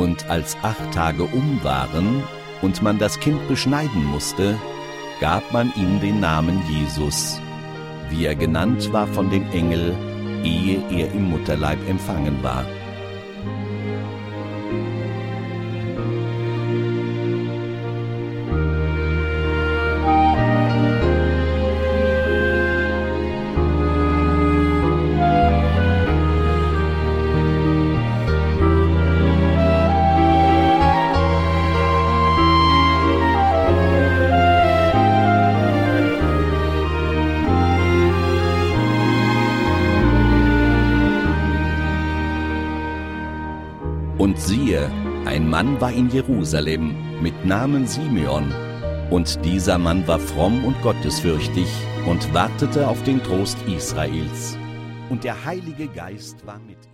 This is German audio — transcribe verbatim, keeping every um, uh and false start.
Und als acht Tage um waren und man das Kind beschneiden musste, gab man ihm den Namen Jesus, wie er genannt war von dem Engel, ehe er im Mutterleib empfangen war. Und siehe, ein Mann war in Jerusalem mit Namen Simeon, und dieser Mann war fromm und gottesfürchtig und wartete auf den Trost Israels. Und der Heilige Geist war mit ihm.